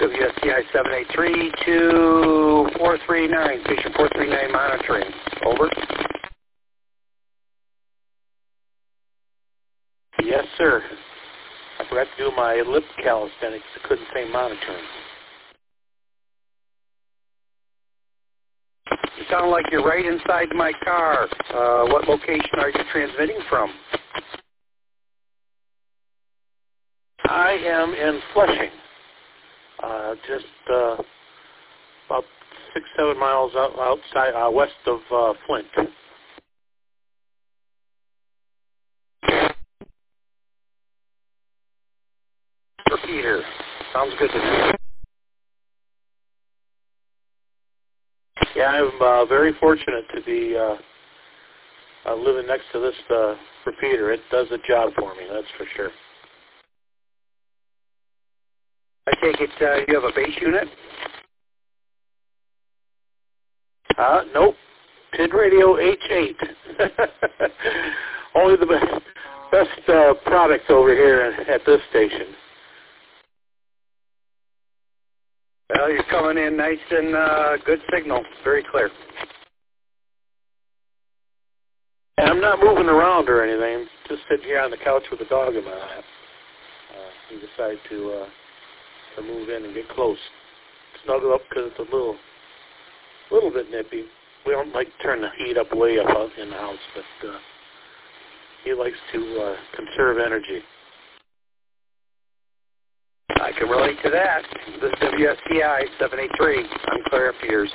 WSCI 783 to 439, station 439 monitoring. Over. Yes, sir. I forgot to do my lip calisthenics. I couldn't say monitoring. You sound like you're right inside my car. What location are you transmitting from? I am in Flushing, just about 6-7 miles outside, west of Flint. Repeater. Sounds good to me. Yeah, I'm very fortunate to be living next to this repeater. It does the job for me, that's for sure. I take it you have a base unit? Nope. PID Radio H8. Only the best product over here at this station. Well, you're coming in nice and good signal. Very clear. And I'm not moving around or anything. I'm just sitting here on the couch with a dog in my lap. He decided to move in and get close. Snuggle up because it's a little bit nippy. We don't like to turn the heat up way up out in the house, but he likes to conserve energy. I can relate to that. This is WSCI 783. I'm clear up yours.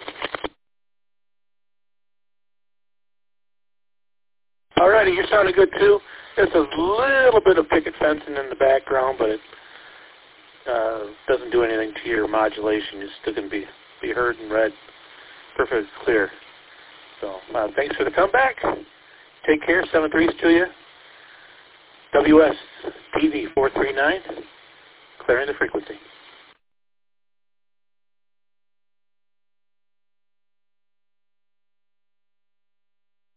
Alrighty, you're sounding good too. There's a little bit of picket fencing in the background, but it doesn't do anything to your modulation. You're still going to be heard and read perfectly clear. So thanks for the comeback. Take care. 7-3s to you. WS TV 439. Clearing the frequency.